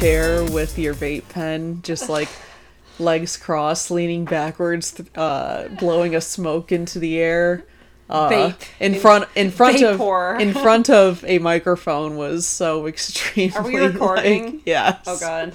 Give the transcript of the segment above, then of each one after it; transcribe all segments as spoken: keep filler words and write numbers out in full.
chair with your vape pen, just like legs crossed, leaning backwards, uh, blowing a smoke into the air. Uh, Vape. in front, in front Vapor. of, in front of a microphone was so extremely. Are we recording? Like, yes. Oh god.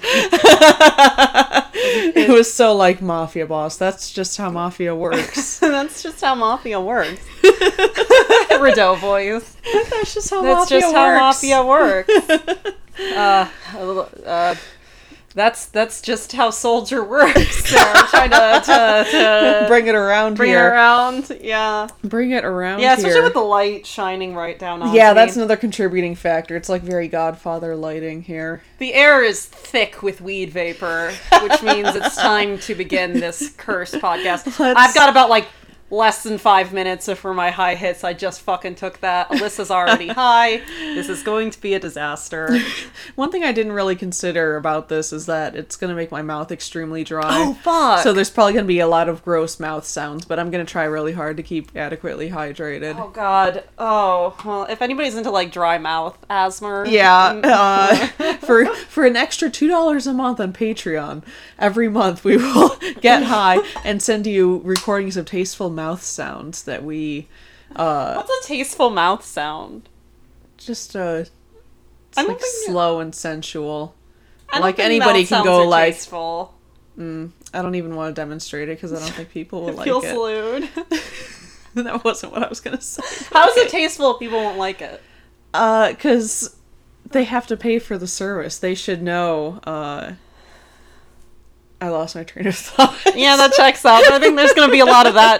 It was so like Mafia Boss. That's just how Mafia works. That's just how Mafia works. Rideau voice. That's just how That's Mafia just works. how Mafia works. uh, uh, that's that's just how Soldier works. So I'm trying to, to, to Bring it around bring here. it around. Yeah. Bring it around Yeah, especially here. with the light shining right down on Yeah, me. that's another contributing factor. It's like very Godfather lighting here. The air is thick with weed vapor, which means it's time to begin this cursed podcast. Let's- I've got about like less than five minutes for my high hits. I just fucking took that. Alyssa's already high. This is going to be a disaster. One thing I didn't really consider about this is that it's going to make my mouth extremely dry. Oh, fuck. So there's probably going to be a lot of gross mouth sounds, but I'm going to try really hard to keep adequately hydrated. Oh god. Oh, well, if anybody's into like dry mouth asthma. Yeah, uh, for for an extra two dollars a month on Patreon, every month we will get high and send you recordings of tasteful mouth sounds that we, uh, What's a tasteful mouth sound? just uh, it's I don't like think- slow and sensual. I don't Like think anybody mouth can sounds go are like, tasteful. mm, I don't even want to demonstrate it because I don't think people will like Feel it. salute. That wasn't what I was gonna say. How is it tasteful if people won't like it? Uh, because they have to pay for the service. They should know. Uh, I lost my train of thought. Yeah, that checks out. But I think there's going to be a lot of that,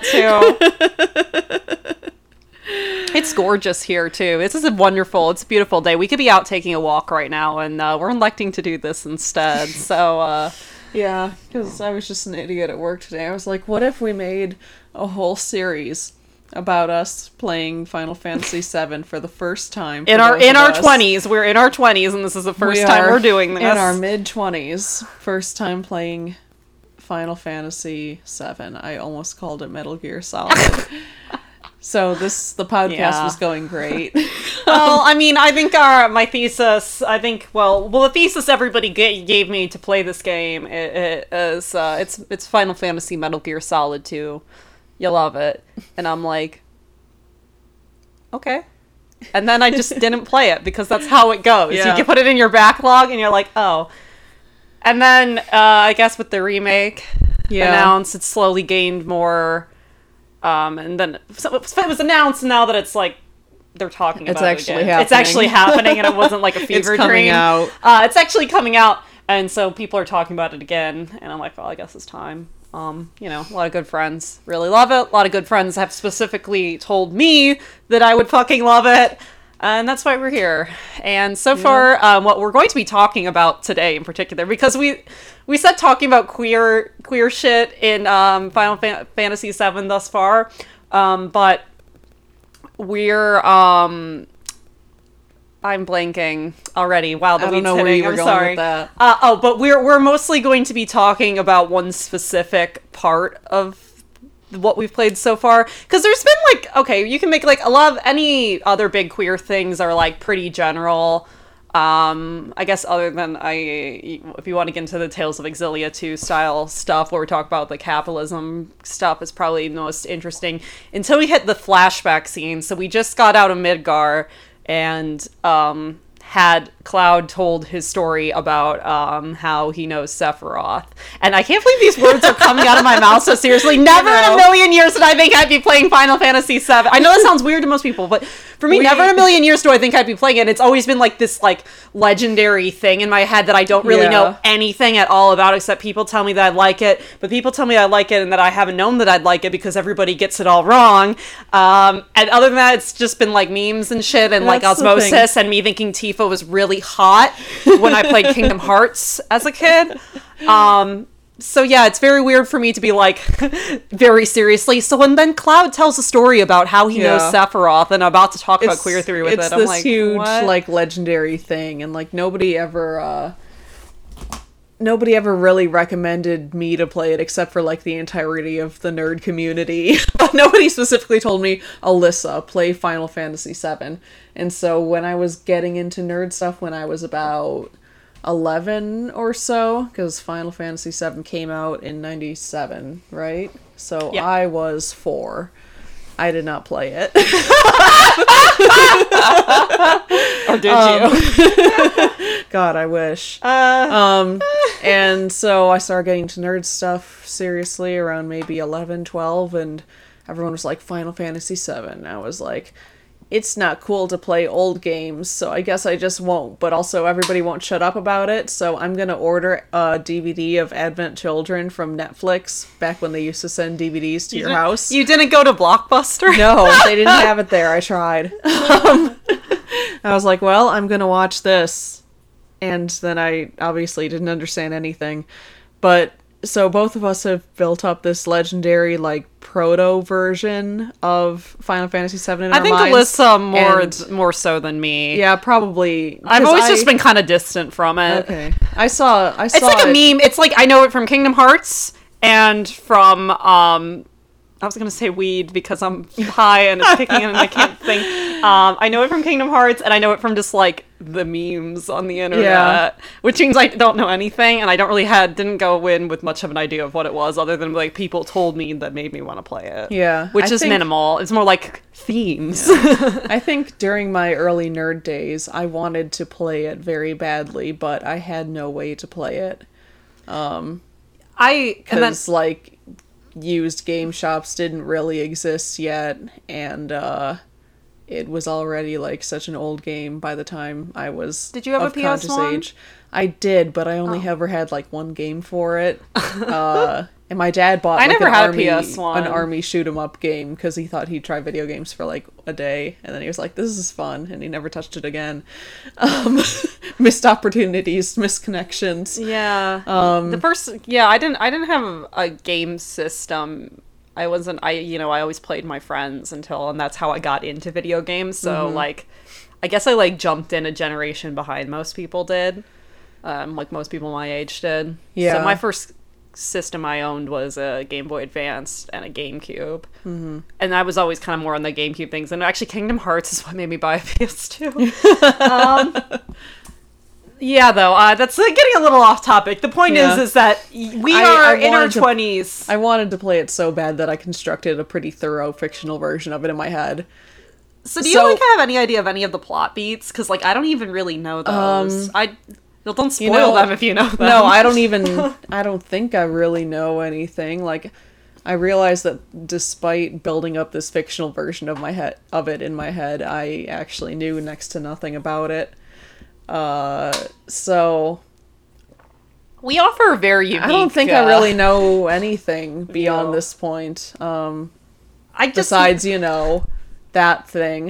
too. It's gorgeous here, too. This is a wonderful, it's a beautiful day. We could be out taking a walk right now, and uh, we're electing to do this instead. So, uh... Yeah, because I was just an idiot at work today. I was like, what if we made a whole series about us playing Final Fantasy seven for the first time? in our in our twenties, we're in our twenties, and this is the first We time are we're doing this. In our mid-twenties, first time playing Final Fantasy seven. I almost called it Metal Gear Solid. So this, the podcast Yeah. was going great. Well, I mean, I think our my thesis. I think well, well, the thesis everybody ga- gave me to play this game i- i- is uh, it's it's Final Fantasy Metal Gear Solid two. You love it, and I'm like, okay. And then I just didn't play it because that's how it goes. Yeah. You can put it in your backlog, and you're like, oh. And then uh, I guess with the remake Yeah. announced, it slowly gained more. Um, and then so it was- it was announced now that it's like they're talking It's about actually it again. It's actually happening, and it wasn't like a fever It's coming dream. out. Uh, it's actually coming out, and so people are talking about it again. And I'm like, well, I guess it's time. Um, you know, a lot of good friends really love it. A lot of good friends have specifically told me that I would fucking love it. And that's why we're here. And so far, um, what we're going to be talking about today in particular, because we we said talking about queer queer shit in um, Final Fan- Fantasy seven thus far, um, but we're um, I'm blanking already. Wow, the I don't weed's know where hitting. you were I'm going sorry. with that. Uh, oh, but we're we're mostly going to be talking about one specific part of what we've played so far, because there's been like, okay, you can make like a lot of any other big queer things are like pretty general. Um, I guess other than I, if you want to get into the Tales of Exilia two style stuff, where we talk about the capitalism stuff, is probably the most interesting until we hit the flashback scene. So we just got out of Midgar and um, had Cloud told his story about um, how he knows Sephiroth. And I can't believe these words are coming out of my mouth so seriously. Never in a million years did I think I'd be playing Final Fantasy seven. I know that sounds weird to most people, but for me, We- never in a million years do I think I'd be playing it. It's always been like this like legendary thing in my head that I don't really Yeah. know anything at all about, except people tell me that I like it, but people tell me I like it and that I haven't known that I'd like it because everybody gets it all wrong. Um, and other than that, it's just been like memes and shit and like That's the thing. osmosis and me thinking Tifa was really hot when I played Kingdom Hearts as a kid. Um, so yeah, it's very weird for me to be like very seriously. So when then Cloud tells a story about how he knows Yeah. Sephiroth, and I'm about to talk about It's- queer theory with it's it, I'm this like, huge, what? like, legendary thing, and like nobody ever, uh, nobody ever really recommended me to play it except for like the entirety of the nerd community. Nobody specifically told me, Alyssa, play Final Fantasy seven. And so when I was getting into nerd stuff when I was about eleven or so, because Final Fantasy seven came out in ninety-seven, right? So Yeah. I was four. I did not play it. Or did Um, you? God, I wish. Uh, Um, and so I started getting to nerd stuff seriously around maybe eleven, twelve, and everyone was like, Final Fantasy seven. I was like, it's not cool to play old games, so I guess I just won't. But also, everybody won't shut up about it, so I'm gonna order a D V D of Advent Children from Netflix, back when they used to send D V Ds to your didn't- house. You didn't go to Blockbuster? No, they didn't have it there. I tried. Um, I was like, well, I'm going to watch this. And then I obviously didn't understand anything. But so both of us have built up this legendary, like, proto version of Final Fantasy seven in I our think minds. Alyssa more And- more so than me. Yeah, probably. I've 'cause always I- just been kind of distant from it. Okay. I saw. I saw It's like a it. meme. It's like I know it from Kingdom Hearts and from um I was gonna say weed because I'm high and it's kicking in and I can't think. Um, I know it from Kingdom Hearts and I know it from just like the memes on the internet, Yeah. which means I don't know anything and I don't really had didn't go in with much of an idea of what it was other than like people told me that made me want to play it. Yeah, which I is think- minimal. It's more like themes. I think during my early nerd days, I wanted to play it very badly, but I had no way to play it. I and then Because, like, used game shops didn't really exist yet, and uh, it was already, like, such an old game by the time I was Did you have a of P S conscious one? age. I did, but I Oh. only ever had, like, one game for it. uh, and my dad bought, I like, never an had a army, P S one. an army shoot-'em-up game, because he thought he'd try video games for, like, a day, and then he was like, this is fun, and he never touched it again. Um, missed opportunities, missed connections. Yeah. Um, the first yeah, I didn't I didn't have a game system. I wasn't I you know, I always played my friends until and that's how I got into video games. So Mm-hmm. like I guess I like jumped in a generation behind most people did. Um like most people my age did. Yeah. So my first system I owned was a Game Boy Advance and a GameCube. Mm-hmm. And I was always kind of more on the GameCube things. And actually Kingdom Hearts is what made me buy a P S two. um Yeah, though, uh, that's uh, getting a little off topic. The point Yeah. is, is that y- we I- are I in our wanted to- twenties. I wanted to play it so bad that I constructed a pretty thorough fictional version of it in my head. So, do you so- like have any idea of any of the plot beats? Because, like, I don't even really know those. I well, don't spoil Um, know- them if you know them. No, I don't even. I don't think I really know anything. Like, I realized that despite building up this fictional version of my head of it in my head, I actually knew next to nothing about it. Uh, so We offer a very unique. I don't think uh, I really know anything beyond No. this point. Um, I just, besides, you know, that thing.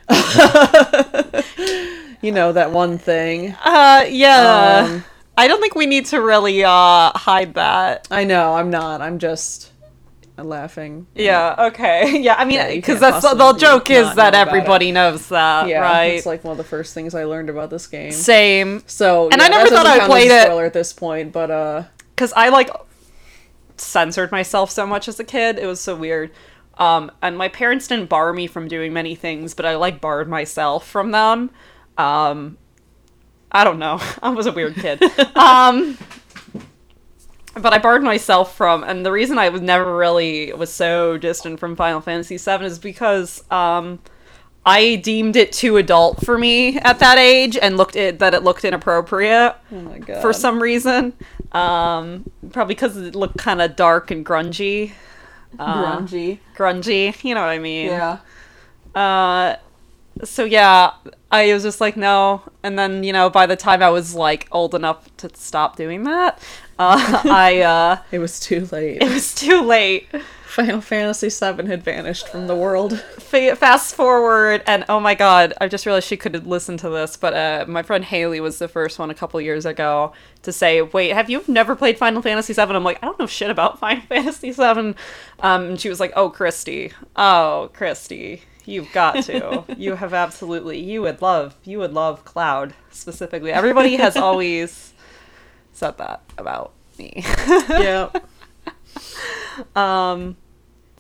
You know, that one thing. uh, yeah. Um, I don't think we need to really uh hide that. I know, I'm not. I'm just laughing. Yeah. Okay. Yeah. I mean, Yeah, you because can't that's the, the possibly joke is not that know about everybody knows that, Yeah, right? it's like one of the first things I learned about this game. Same. So, And yeah, I never that thought doesn't I count as played a it- spoiler at this point, but uh, Because I like censored myself so much as a kid. It was so weird. Um, and my parents didn't bar me from doing many things, but I like barred myself from them. Um, I don't know. I was a weird kid. um, but I barred myself from, and the reason I was never really was so distant from Final Fantasy seven is because um, I deemed it too adult for me at that age, and looked at that it looked inappropriate oh my god. for some reason. Um, probably because it looked kind of dark and grungy. Uh, grungy. grungy, you know what I mean? Yeah. Uh, so yeah, I was just like, no. And then, you know, by the time I was like old enough to stop doing that, uh, I, uh, It was too late. it was too late. Final Fantasy seven had vanished from the world. Fa- fast forward, and oh my god, I just realized she could listen to this, but uh, my friend Haley was the first one a couple years ago to say, wait, have you never played Final Fantasy seven? I'm like, I don't know shit about Final Fantasy seven. Um, and she was like, oh, Christy. Oh, Christy. You've got to. You have absolutely. You would love. You would love Cloud specifically. Everybody has always said that about me. Yeah. Um,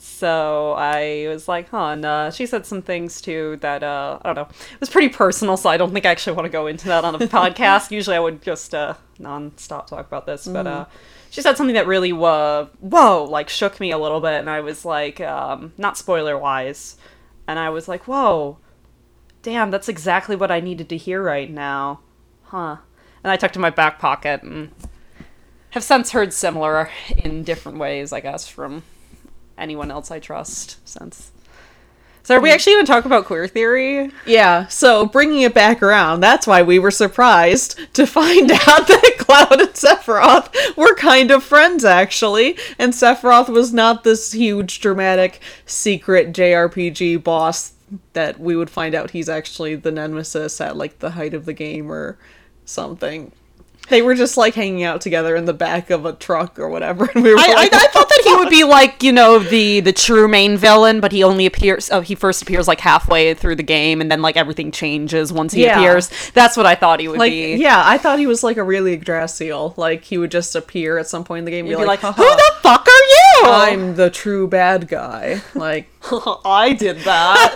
So I was like, huh, and uh, she said some things too that, uh, I don't know, it was pretty personal, so I don't think I actually want to go into that on a podcast. Usually I would just uh, non-stop talk about this, but uh, she said something that really, uh, whoa, like shook me a little bit, and I was like, um, not spoiler-wise, and I was like, whoa, damn, that's exactly what I needed to hear right now. Huh. And I tucked in my back pocket, and have since heard similar in different ways, I guess, from anyone else I trust since. So are we actually going to talk about queer theory? Yeah, so bringing it back around, that's why we were surprised to find out that Cloud and Sephiroth were kind of friends, actually. And Sephiroth was not this huge, dramatic, secret J R P G boss that we would find out he's actually the nemesis at, like, the height of the game or something. They were just, like, hanging out together in the back of a truck or whatever, and we were I, like, I, I thought that he would be, like, you know, the, the true main villain, but he only appears, oh, he first appears, like, halfway through the game, and then, like, everything changes once he Yeah. appears. That's what I thought he would like, be. yeah, I thought he was, like, a really Yggdrasil. Like, he would just appear at some point in the game and You'd be, be like, like, who "Haha, the fuck are you? I'm the true bad guy. Like, I did that.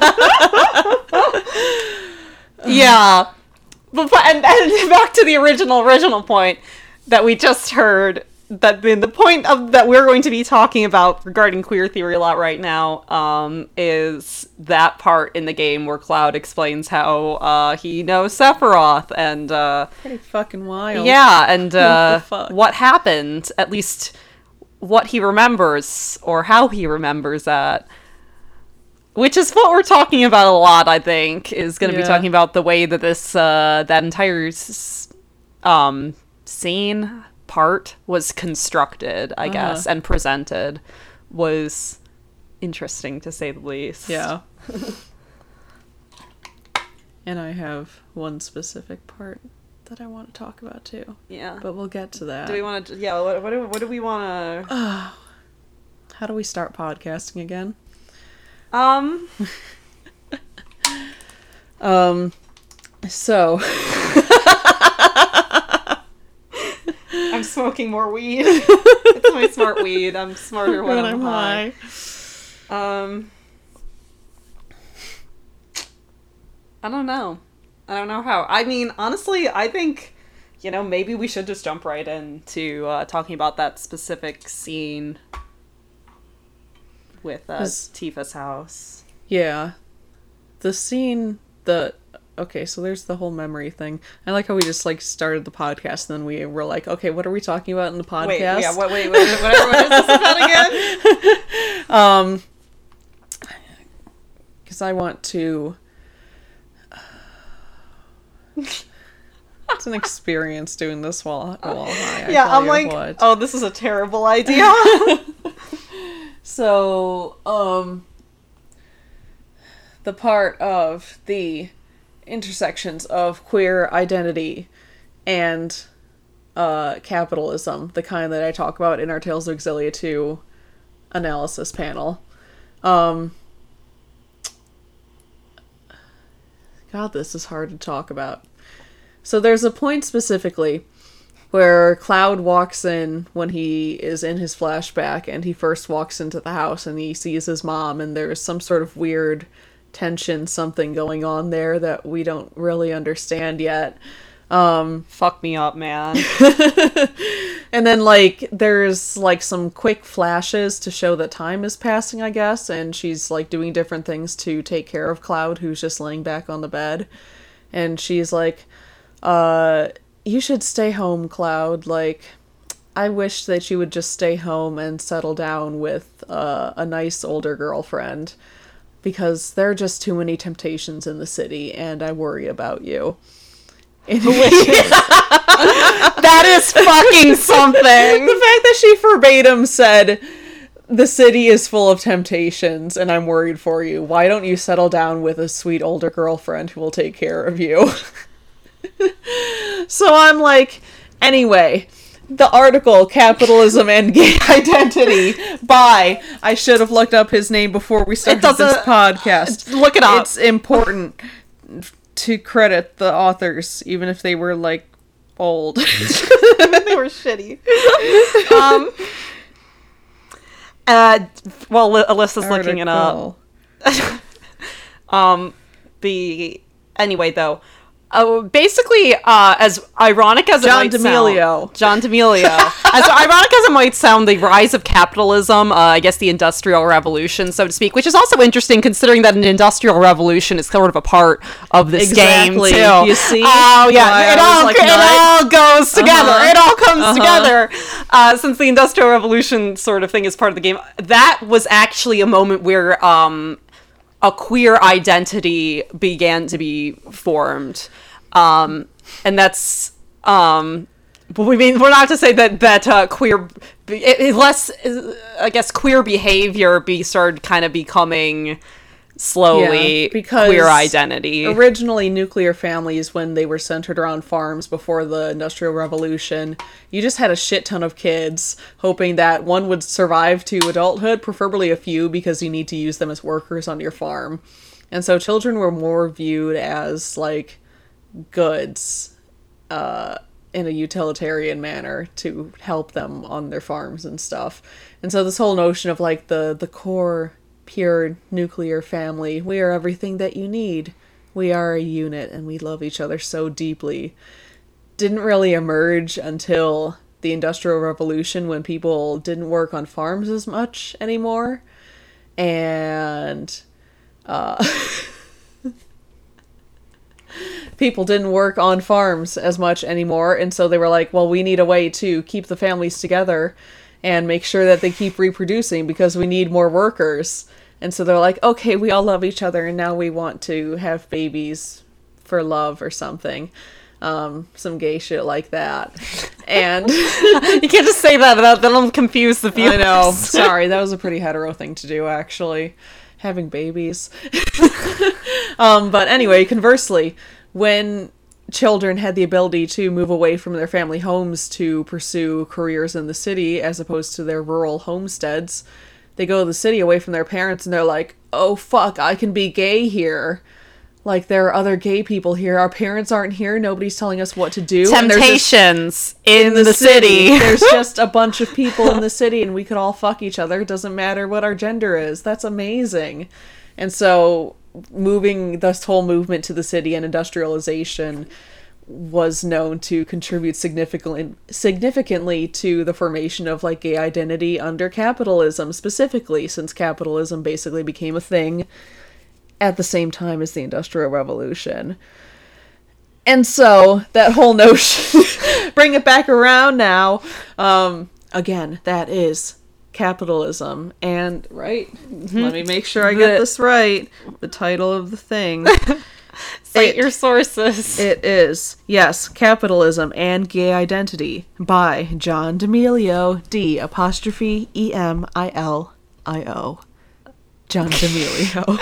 Yeah. But, and, and back to the original, original point that we just heard, that the, the point of that we're going to be talking about regarding queer theory a lot right now, um, is that part in the game where Cloud explains how, uh, he knows Sephiroth, and, uh, pretty fucking wild. yeah, and, uh, fuck? what happened, at least what he remembers, or how he remembers that. Which is what we're talking about a lot, I think, is going to Yeah. be talking about the way that this, uh, that entire, s- um, scene part was constructed, I Uh-huh. guess, and presented was interesting, to say the least. Yeah. And I have one specific part that I want to talk about, too. Yeah. But we'll get to that. Do we want to, yeah, what, what, do, what do we want to... How do we start podcasting again? Um... Um, so... I'm smoking more weed. It's my smart weed. I'm smarter when, when I'm, I'm high. high. Um, I don't know. I don't know how. I mean, honestly, I think, you know, maybe we should just jump right into uh, talking about that specific scene with uh, 'Cause- Tifa's house. Yeah. The scene, the... Okay, so there's the whole memory thing. I like how we just, like, started the podcast, and then we were like, okay, what are we talking about in the podcast? Wait, yeah, wait, wait, wait, whatever, what is this about again? Um, because I want to... It's an experience doing this while, while high. I Yeah, tell I'm you like, what. oh, this is a terrible idea. So, um, the part of the intersections of queer identity and uh, capitalism, the kind that I talk about in our Tales of Exilia two analysis panel. Um, God, this is hard to talk about. So there's a point specifically where Cloud walks in when he is in his flashback, and he first walks into the house and he sees his mom, and there's some sort of weird tension, something going on there that we don't really understand yet. Um, Fuck me up, man. and then, like, there's, like, some quick flashes to show that time is passing, I guess, and she's, like, doing different things to take care of Cloud, who's just laying back on the bed. And she's like, uh, you should stay home, Cloud. Like, I wish that you would just stay home and settle down with uh, a nice older girlfriend, because there are just too many temptations in the city, and I worry about you. That is fucking something. The fact that she verbatim said, the city is full of temptations, and I'm worried for you. Why don't you settle down with a sweet older girlfriend who will take care of you? So I'm like, anyway, the article, Capitalism and Gay Identity, by, I should have looked up his name before we started this doesn't- podcast. Look it up. It's important to credit the authors, even if they were, like, old. They were shitty. Um, Uh, well, Li- Alyssa's looking it up. Article. Um, the anyway though, uh, basically, uh, as ironic as John it might D'Amelio. sound, John D'Amelio, as ironic as it might sound, the rise of capitalism, uh, I guess the Industrial Revolution, so to speak, which is also interesting considering that an Industrial Revolution is sort of a part of this Exactly. game too. You see? Oh yeah, Why it I was all like, it nut? all goes together. Uh-huh. It all comes Uh-huh. together. Uh, since the Industrial Revolution sort of thing is part of the game, that was actually a moment where um. a queer identity began to be formed. Um, and that's, um, but we mean, we're not to say that, that, uh, queer, it, it less, I guess, queer behavior be started kind of becoming slowly Yeah, because queer identity. Originally, nuclear families, when they were centered around farms before the Industrial Revolution, you just had a shit ton of kids, hoping that one would survive to adulthood, preferably a few, because you need to use them as workers on your farm. And so children were more viewed as, like, goods, uh, in a utilitarian manner to help them on their farms and stuff. And so this whole notion of, like, the, the core pure nuclear family, we are everything that you need, we are a unit and we love each other so deeply, didn't really emerge until the Industrial Revolution, when people didn't work on farms as much anymore, and uh people didn't work on farms as much anymore, and so they were like, well, we need a way to keep the families together and make sure that they keep reproducing because we need more workers. And so they're like, okay, we all love each other and now we want to have babies for love or something. Um, some gay shit like that. And You can't just say that, that that'll confuse the viewers. I know, sorry, that was a pretty hetero thing to do, actually. Having babies. um, but anyway, conversely, when children had the ability to move away from their family homes to pursue careers in the city as opposed to their rural homesteads, they go to the city away from their parents and they're like, oh fuck, I can be gay here. Like, there are other gay people here. Our parents aren't here. Nobody's telling us what to do. And there's just- Temptations in, the, city. There's just a bunch of people in the city and we could all fuck each other. It doesn't matter what our gender is. That's amazing. And so moving this whole movement to the city and industrialization was known to contribute significantly significantly to the formation of, like, gay identity under capitalism, specifically since capitalism basically became a thing at the same time as the Industrial Revolution. And so that whole notion, bring it back around now, um, again, that is capitalism. And, right, mm-hmm. Let me make sure I get the, this right, the title of the thing. Cite It- your sources. It is, yes, Capitalism and Gay Identity by John D'Amelio, D apostrophe E M I L I O. John D'Amelio.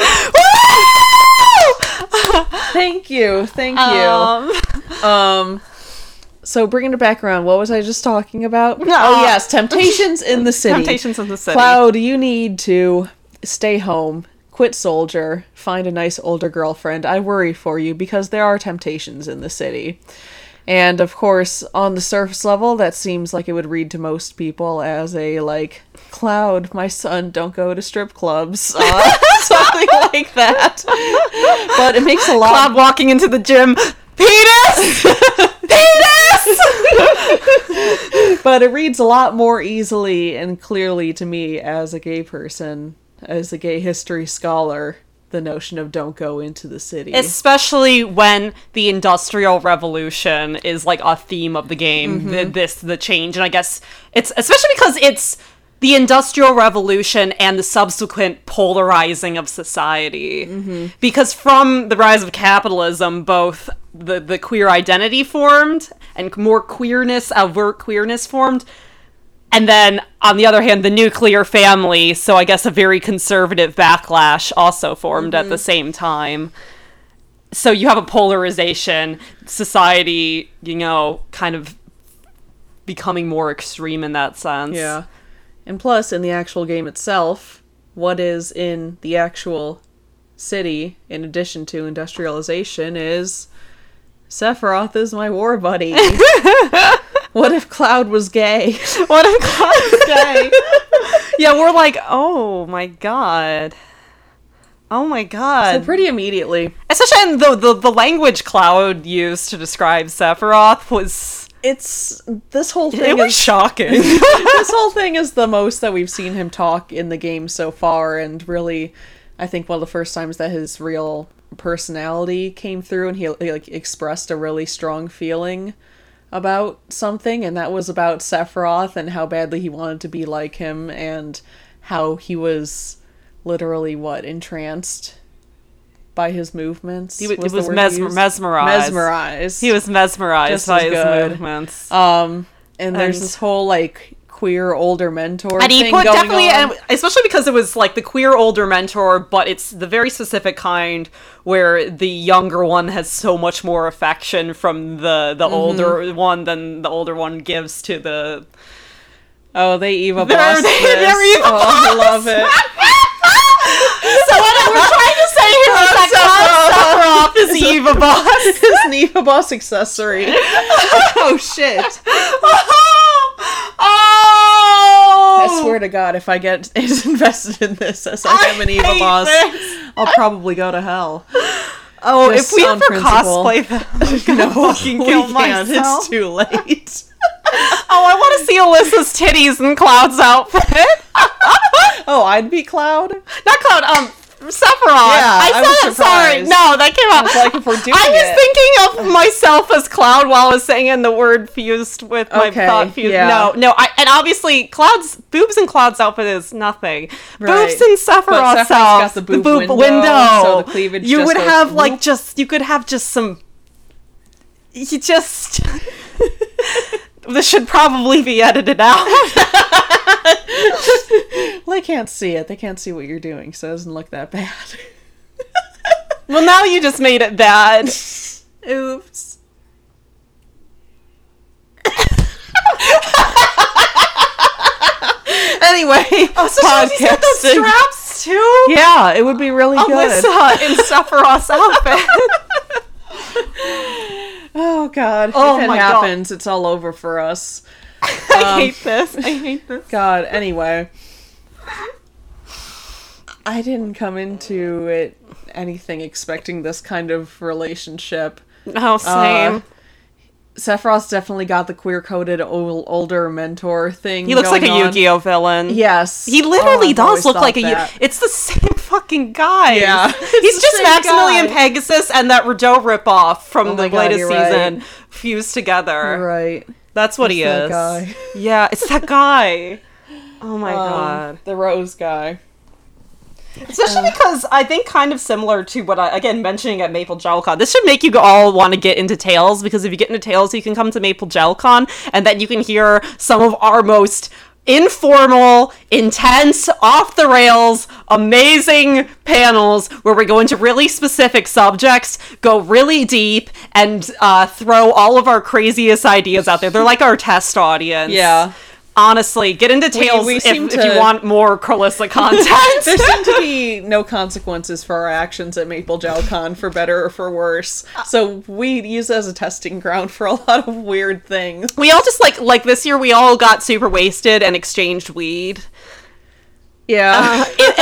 Thank you, thank you. Um, Um, so bringing it back around, what was I just talking about? Oh yes, Temptations in the City. Temptations in the City. Cloud, you need to stay home, quit soldier, find a nice older girlfriend. I worry for you because there are temptations in the city. And of course, on the surface level, that seems like it would read to most people as a, like, Cloud, my son, don't go to strip clubs. Uh, something like that. But it makes a lot Cloud walking into the gym. Penis! Penis! But it reads a lot more easily and clearly to me as a gay person, as a gay history scholar, the notion of don't go into the city. Especially when the Industrial Revolution is, like, a theme of the game. Mm-hmm. The, this, the change. And I guess it's, especially because it's the Industrial Revolution and the subsequent polarizing of society. Mm-hmm. Because from the rise of capitalism, both the, the queer identity formed and more queerness, overt queerness formed. And then, on the other hand, the nuclear family, so I guess a very conservative backlash also formed mm-hmm. at the same time. So you have a polarization, society, you know, kind of becoming more extreme in that sense. Yeah. And plus, in the actual game itself, what is in the actual city, in addition to industrialization, is Sephiroth is my war buddy. What if Cloud was gay? What if Cloud was gay? Yeah, we're like, oh my god. Oh my god. So pretty immediately. Especially in the, the, the language Cloud used to describe Sephiroth was... It's... This whole thing It was is... shocking. This whole thing is the most that we've seen him talk in the game so far, and really, I think one of the first times that his real personality came through and he, he like expressed a really strong feeling about something, and that was about Sephiroth and how badly he wanted to be like him, and how he was literally, what, entranced by his movements? He, w- was he was the word mes- used? mesmerized. Mesmerized. He was mesmerized Just by as his good. movements. Um, and there's And- this whole, like, queer older mentor And he thing put going definitely, on. and especially because it was like the queer older mentor, but it's the very specific kind where the younger one has so much more affection from the the Mm-hmm. older one than the older one gives to the. Oh, they Eva They're- boss they- this. they're Eva Oh, I love it. So what we're trying to say here is that Cloud Sephiroth is Eva Boss. It's an Eva boss accessory. Oh, shit. Oh! I swear to God, if I get invested in this as I am an Eva hate boss, this. I'll probably go to hell. Oh, Just if we on ever principle. cosplay them, I'm gonna No, fucking we kill can't. myself. It's too late. Oh, I want to see Alyssa's titties in Cloud's outfit. Oh, I'd be Cloud? Not Cloud, um, Sephiroth. Yeah, I I said was it, sorry. surprised. No, that came out. It's like if we're doing I was it. thinking of myself as Cloud while I was saying the word fused with my Okay, thought fused. yeah. No, no, I, and obviously Cloud's, boobs in Cloud's outfit is nothing. Right. Boobs in Sephiroth's But Sephiroth's outfit. got the boob window, so the cleavage You just would goes have like whoop. just, you could have just some, you just... This should probably be edited out. Well, they can't see it. They can't see what you're doing, so it doesn't look that bad. Well, now you just made it bad. Oops. Anyway, Oh, so she had those podcasting. straps too? Yeah, it would be really good. Alyssa in Sephiroth's outfit. Oh God! Oh if it my God. happens, it's all over for us. I Um, hate this. I hate this. God. Anyway, I didn't come into it anything expecting this kind of relationship. Oh, same. Uh, Sephiroth's definitely got the queer-coded ol- older mentor thing. He looks like a going on. Yu-Gi-Oh villain. Yes, He Oh, literally I've does always look like a thought Yu- that. It's the same fucking guy. Yeah, He's it's the just same Maximilian guy. Pegasus and that Rideau ripoff from Oh the my God, latest you're right. season fused together. Right. That's what It's he that is. guy. Yeah, it's that guy. Oh my Um, god. the Rose guy. Especially because I think kind of similar to what I, again, mentioning at Maple GelCon, this should make you all want to get into Tales, because if you get into Tales, you can come to Maple GelCon, and then you can hear some of our most informal, intense, off-the-rails, amazing panels where we go into really specific subjects, go really deep, and uh, throw all of our craziest ideas out there. They're like our test audience. Yeah. Honestly, get into Tales we if, seem if to- you want more Carlissa content. There seem to be no consequences for our actions at Maple GelCon, for better or for worse. So we use it as a testing ground for a lot of weird things. We all just like like this year we all got super wasted and exchanged weed. Yeah. It-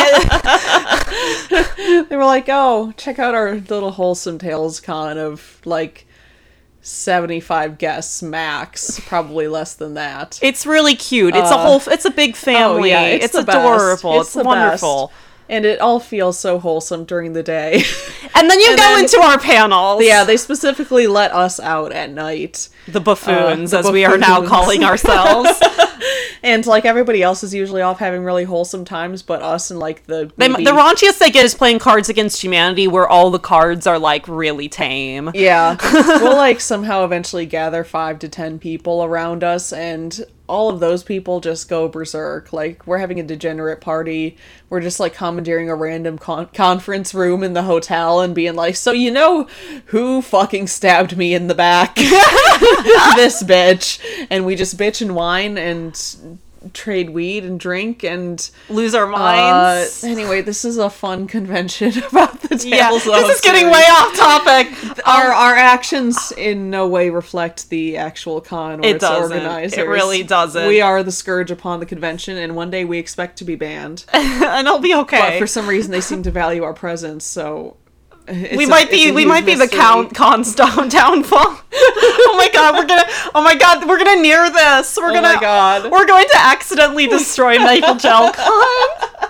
it- it- They were like, oh, check out our little wholesome Tales con of like seventy-five guests max. Probably less than that. it's really cute. It's a Uh, whole it's a big family. Oh, yeah, it's it's the best. adorable. It's It's, the wonderful. best. And it all feels so wholesome during the day. And then you And go then- into our panels. Yeah, they specifically let us out at night. the buffoons, uh, the as we are now buffoons. calling ourselves. And like everybody else is usually off having really wholesome times, but us and like the They, maybe- the raunchiest they get is playing Cards Against Humanity, where all the cards are like really tame. Yeah. We'll like somehow eventually gather five to ten people around us, and all of those people just go berserk. Like, we're having a degenerate party. We're just like commandeering a random con- conference room in the hotel and being like, so you know who fucking stabbed me in the back? This bitch. And we just bitch and whine and trade weed and drink and lose our uh, minds. anyway, this is a fun convention about the Tales Yeah, of this is getting series. way off topic. Our our actions in no way reflect the actual con or It its doesn't. organizers. It really doesn't. We are the scourge upon the convention, and one day we expect to be banned. And it'll be okay. But for some reason, they seem to value our presence, so it's we a- might it's be a we huge might be the mystery. count con's down downfall. Oh my god, we're gonna oh my god, we're gonna near this. We're Oh gonna my God. we're going to accidentally destroy Maple Gel Con.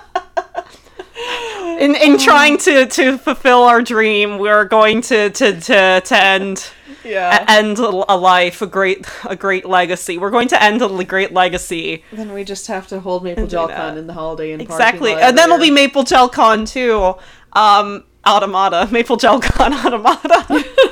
In in trying to, to fulfill our dream, we're going to to, to, to end Yeah. end a life, a great a great legacy. We're going to end a great legacy. Then we just have to hold Maple do Gel that. Con in the Holiday Inn Exactly. parking lot And then it'll there. be Maple Gel Con too. Um Automata. Maple Gel Con Automata.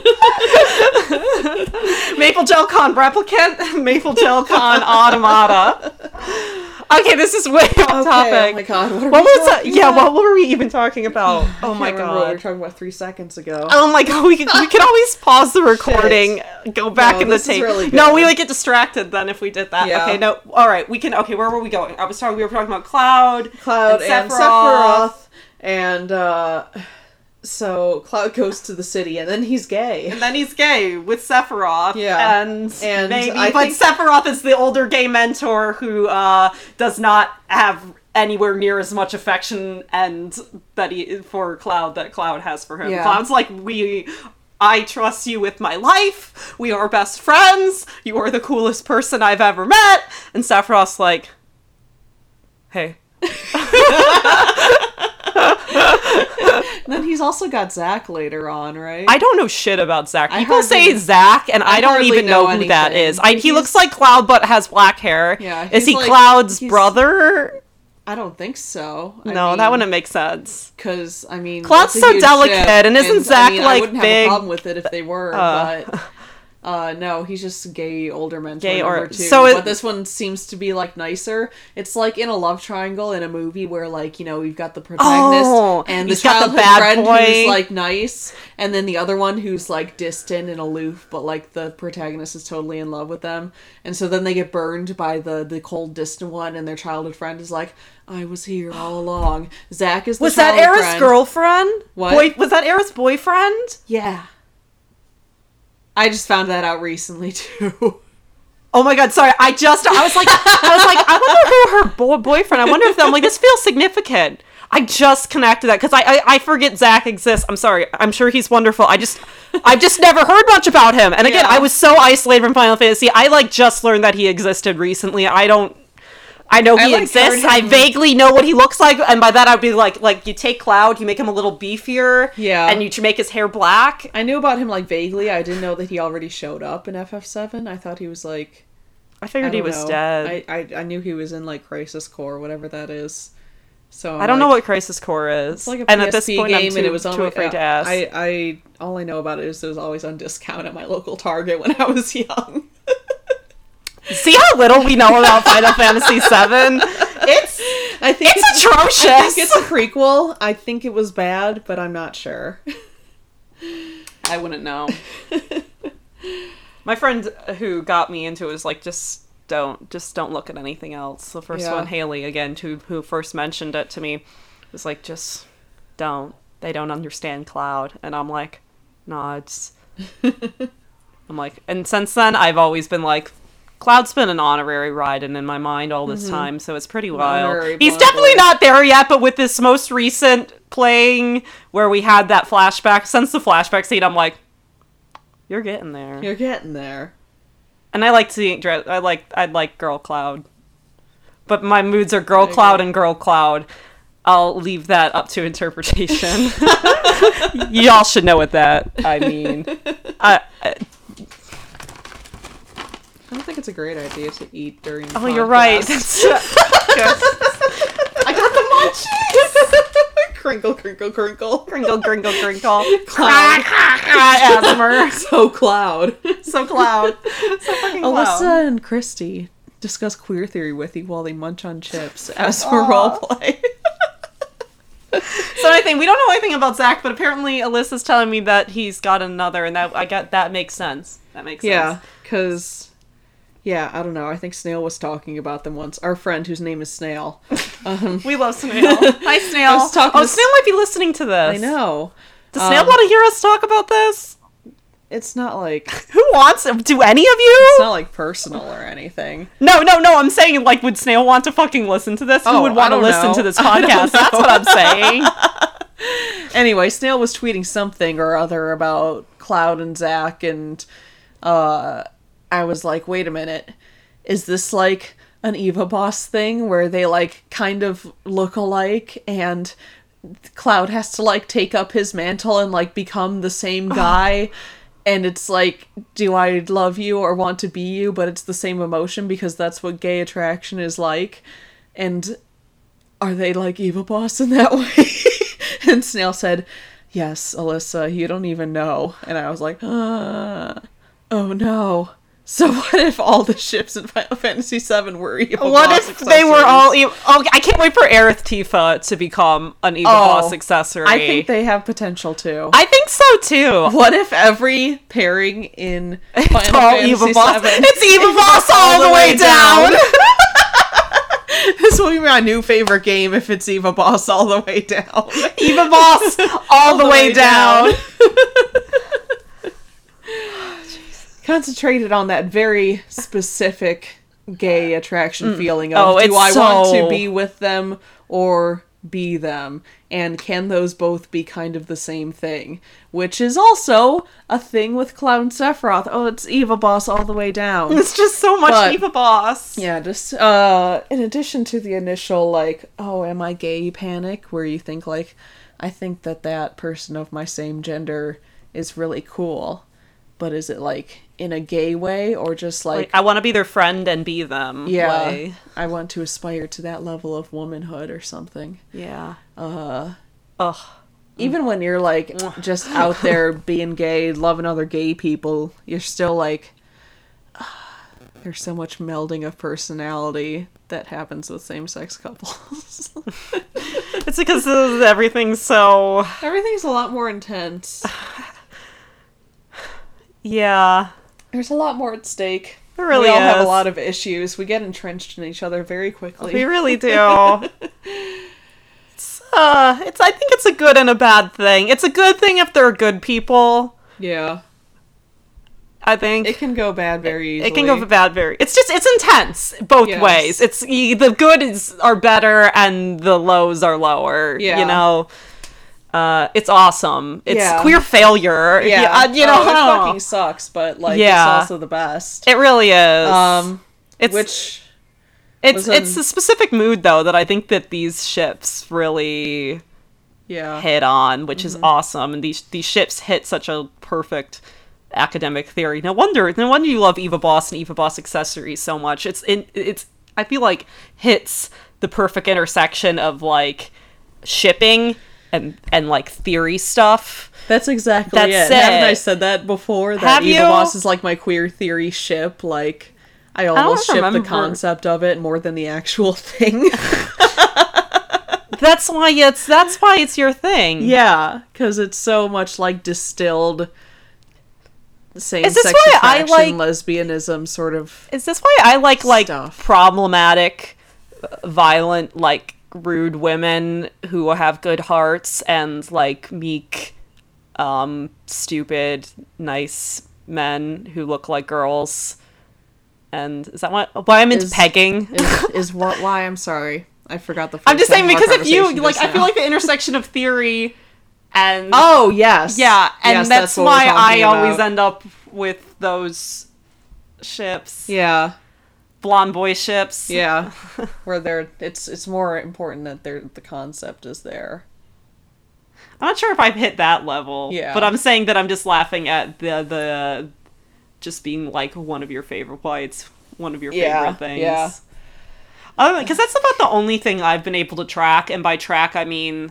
Maple Gel Con Replicant. Maple Gel Con Automata. Okay, this is way off Okay, topic. oh my god, what, are What we was that? talking Yeah, about? what were we even talking about? Oh I my can't remember what we were god. talking about three seconds ago. Oh my god, we can, we can always pause the recording, go back No, in the this is tape. really No, good. we would get distracted then if we did that. Yeah. Okay, no, all right, we can. Okay, where were we going? I was talking. We were talking about Cloud, Cloud and and Sephiroth. Sephiroth, and uh, so Cloud goes to the city, and then he's gay. And then he's gay with Sephiroth. Yeah. And, And maybe, I but think- Sephiroth is the older gay mentor who uh, does not have anywhere near as much affection and that he for Cloud that Cloud has for him. Yeah. Cloud's like, we I trust you with my life. We are best friends. You are the coolest person I've ever met. And Sephiroth's like, hey. And then he's also got Zack later on, right? I don't know shit about Zach. I People say hardly- Zach, and I, I don't hardly even know, know who that anything. is. I, he He's- looks like Cloud, but has black hair. Yeah, Is he's he like- Cloud's he's- brother? I don't think so. No, that wouldn't make sense. Because I mean, Cloud's that's a so huge delicate, ship, and isn't Zack, I mean, I like, wouldn't big? have a problem with it if they were, Uh. but uh, no, he's just gay older mentor Gay or- number two. so it- but this one seems to be like nicer. It's like in a love triangle in a movie where like you know you've got the protagonist Oh, and the he's got the childhood bad friend boy. who's like nice, and then the other one who's like distant and aloof, but like the protagonist is totally in love with them, and so then they get burned by the the cold distant one, and their childhood friend is like, I was here all along. Zack is the Was that childhood Aerith's friend. girlfriend? What? Boy, was that Aerith's boyfriend? Yeah. I just found that out recently too. Oh my god, sorry. I just, I was like, I was like, I wonder who her bo- boyfriend, I wonder if, I'm like, this feels significant. I just connected that, because I, I I forget Zack exists. I'm sorry. I'm sure he's wonderful. I just, I've just never heard much about him. And again, Yeah. I was so isolated from Final Fantasy. I, like, just learned that he existed recently. I don't, I know I, he like, exists. heard I him- vaguely know what he looks like, and by that I'd be like, like, you take Cloud, you make him a little beefier, Yeah. and you tr- make his hair black. I knew about him like vaguely. I didn't know that he already showed up in F F seven. I thought he was like I I figured he don't was know. dead. I, I I knew he was in like Crisis Core, whatever that is. So I'm I don't know like, what Crisis Core is. it's like a and P S P at this point, game, I'm too, and it was too always, afraid to ask. I I all I know about it is it was always on discount at my local Target when I was young. See how little we know about Final Fantasy seven? It's I think it's atrocious. I think it's a prequel. I think it was bad, but I'm not sure. I wouldn't know. My friend who got me into it was like, just don't, just don't look at anything else. The first Yeah. one, Haley, again, who who first mentioned it to me, was like, just don't. They don't understand Cloud, and I'm like, no, it's. I'm like, and since then, I've always been like, Cloud's been an honorary Raiden in my mind all this time, so it's pretty wild. Honorary He's blonde definitely boy. not there yet, but with this most recent playing where we had that flashback, since the flashback scene, I'm like, you're getting there. You're getting there. And I like seeing, dre- I like, I like Girl Cloud. But my moods are Girl I Cloud agree. and Girl Cloud. I'll leave that up to interpretation. Y'all should know what that I mean. I, I, I don't think it's a great idea to eat during. oh, you're right. podcasts. I got the munchies. Crinkle, crinkle, crinkle. Crinkle, crinkle, crinkle. Cloud. Asthma. So Cloud. So Cloud. So fucking Cloud. Alyssa and Christy discuss queer theory with you while they munch on chips as we role play. So I think we don't know anything about Zach, but apparently Alyssa's telling me that he's got another, and that I got that makes sense. That makes sense. Yeah, because Yeah, I don't know. I think Snail was talking about them once. Our friend, whose name is Snail. Um, We love Snail. Hi, Snail. I was talking Oh, to- Snail might be listening to this. I know. Does Snail Um, want to hear us talk about this? It's not like Who wants? Do any of you? it's not like personal or anything. No, no, no. I'm saying, like, would Snail want to fucking listen to this? Who Oh, would I want to don't listen know. to this I don't podcast? That's know. what I'm saying. Anyway, Snail was tweeting something or other about Cloud and Zack, and uh, I was like, wait a minute. Is this like an Eva Boss thing where they like kind of look alike and Cloud has to like take up his mantle and like become the same guy? And it's like, do I love you or want to be you? But it's the same emotion because that's what gay attraction is like. And are they like Eva Boss in that way? And Snail said, yes, Alyssa, you don't even know. And I was like, uh, oh no. So what if all the ships in Final Fantasy seven were Eva What Boss if they were accessories? all? Eva- oh, I can't wait for Aerith Tifa to become an Eva Oh, Boss accessory. I think they have potential too. I think so too. What if every pairing in It's Final all Fantasy Eva Boss. seven It's Eva Boss all the way down. This will be my new favorite game if it's Eva Boss all the way down. Eva Boss all the way down. Concentrated on that very specific gay attraction feeling of Oh, do it's I want so- to be with them or be them, and can those both be kind of the same thing, which is also a thing with Cloud and Sephiroth. Oh, it's Eva Boss all the way down. It's just so much But- Eva Boss. Yeah, just uh in addition to the initial like, oh, am I gay panic, where you think like, I think that that person of my same gender is really cool, but is it like in a gay way or just like, Like, I want to be their friend and be them. yeah, way. I want to aspire to that level of womanhood or something. Yeah. Uh Ugh. even when you're like just out there being gay, loving other gay people, you're still like, there's so much melding of personality that happens with same-sex couples. It's because everything's so. Everything's a lot more intense. Yeah. There's a lot more at stake. It really we all have a is. lot of issues. We get entrenched in each other very quickly. We really do. It's, uh, it's. I think it's a good and a bad thing. It's a good thing if they're good people. Yeah. I think It can go bad very easily. It can go bad very. It's just it's intense both Yes. ways. It's y- the good is are better and the lows are lower. Yeah. You know. Uh, it's awesome. It's Yeah. queer failure. Yeah. uh, you know. Oh, I it don't know. fucking sucks, but like Yeah. it's also the best. It really is. Um it's which it's was it's an- a specific mood though that I think that these ships really yeah. hit on, which Mm-hmm. is awesome. And these these ships hit such a perfect academic theory. No wonder, no wonder you love Eva Boss and Eva Boss accessories so much. It's in it's I feel like hits the perfect intersection of like shipping and and like theory stuff. That's exactly That's it. Haven't it. I said that before? That Have Eva you? Boss is like my queer theory ship. Like, I almost ship the remember. concept of it more than the actual thing. That's why it's that's why it's your thing. Yeah, because it's so much like distilled same-sex Is this why I attraction, like- lesbianism sort of. Is this why I like like Stuff. problematic, violent, like rude women who have good hearts and like meek, um, stupid, nice men who look like girls? And is that why why I'm into Is- pegging? Is, is what? Why? I'm sorry, I forgot the. I'm just first saying half of our because if you conversation like, just I feel now. like the intersection of theory and Oh yes, yeah, and Yes, that's, what we're why I talking always about. end up with those ships, Yeah, blonde boy ships. yeah, where they're. It's it's more important that they're the concept is there. I'm not sure if I've hit that level. Yeah. But I'm saying that I'm just laughing at the the just being like one of your favorite why it's one of your Yeah, favorite things. yeah. Because that's about the only thing I've been able to track, and by track I mean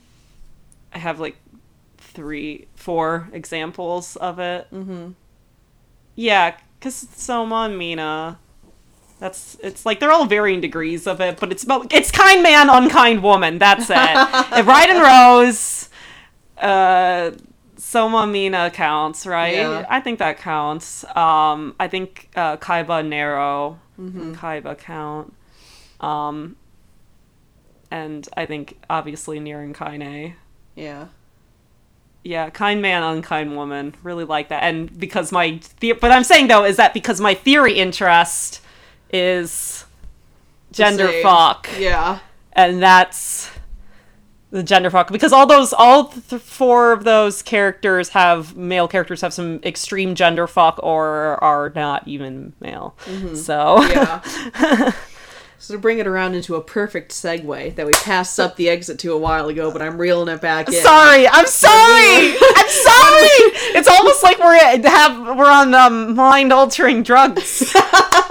I have like three, four examples of it. Mm-hmm. Yeah, because it's Soma and Mina. That's it's like they're all varying degrees of it, but it's about it's kind man, unkind woman. That's it. And Ride and Rose, uh, Soma Mina counts, right? Yeah. I think that counts. Um, I think uh, Kaiba and Nero and Kaiba count. Um, and I think, obviously, Nier and Kaine. Yeah. Yeah, kind man, unkind woman. Really like that. And because my... The- but I'm saying, though, is that because my theory interest is gender Same. fuck. Yeah. And that's... the gender fuck, because all those all th- four of those characters have male characters have some extreme gender fuck or are not even male. So Yeah. So to bring it around into a perfect segue that we passed up the exit to a while ago, but I'm reeling it back in. sorry, I'm sorry, I'm sorry. It's almost like we're at, have we're on um, mind altering drugs. Okay,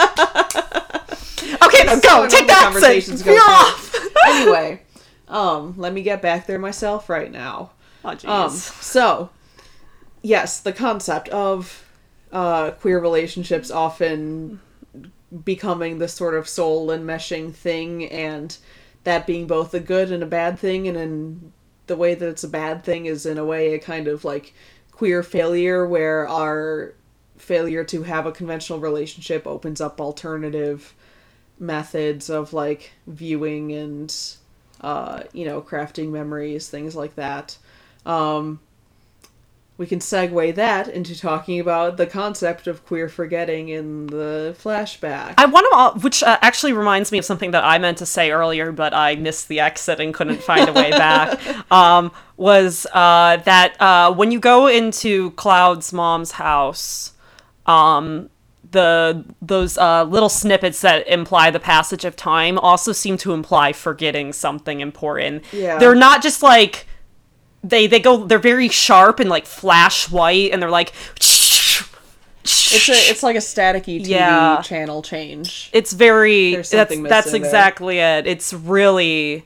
no, So go in take all the that. conversations You're go off. Anyway, um, let me get back there myself right now. Oh jeez. Um, so, yes, the concept of uh, queer relationships often becoming this sort of soul enmeshing thing, and that being both a good and a bad thing, and in the way that it's a bad thing is in a way a kind of like queer failure, where our failure to have a conventional relationship opens up alternative methods of like viewing and uh, you know, crafting memories, things like that. Um, we can segue that into talking about the concept of queer forgetting in the flashback. I want to, which uh, actually reminds me of something that I meant to say earlier, but I missed the exit and couldn't find a way back. Um, was uh, that uh, when you go into Cloud's mom's house, um, the those uh, little snippets that imply the passage of time also seem to imply forgetting something important. Yeah. They're not just like. They they go they're very sharp and like flash white, and they're like It's a, it's like a staticky T V Yeah. channel change. it's very There's that's something that's missing there. exactly it. It's really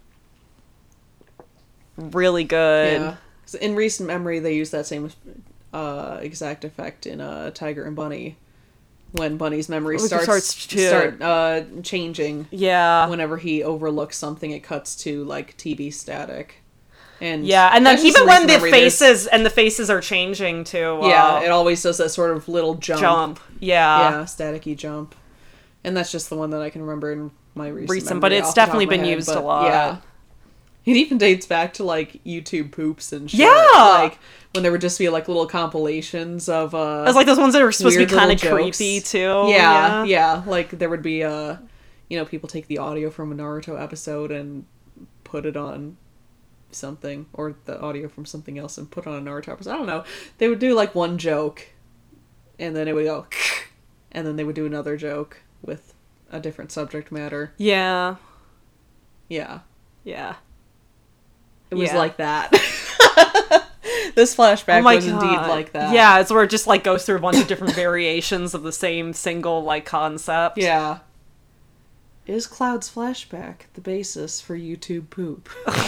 really good. Yeah. 'Cause in recent memory, they use that same uh, exact effect in uh, Tiger and Bunny, when Bunny's memory Oh, it starts starts to- start uh, changing. Yeah. Whenever he overlooks something, it cuts to like T V static. And Yeah, and then that's just even when recent the memory, there's- faces and the faces are changing too. yeah, uh, it always does that sort of little jump. jump. Yeah. Yeah, staticky jump. And that's just the one that I can remember in my recent Recent, memory but it's off the top definitely of my been head, used but a lot. Yeah. It even dates back to like YouTube poops and shit. Yeah! Like when there would just be like little compilations of uh It's like those ones that are supposed to weird be kind of little jokes. creepy too. Yeah, yeah, like there would be uh you know, people take the audio from a Naruto episode and put it on something, or the audio from something else and put on a Naruto episode. I don't know. They would do like one joke and then it would go and then they would do another joke with a different subject matter. Yeah. Yeah. Yeah. It was Yeah. like that. This flashback Oh my was indeed God. like that. Yeah, it's where it just like goes through a bunch of different variations of the same single like concept. Yeah. Is Cloud's flashback the basis for YouTube poop?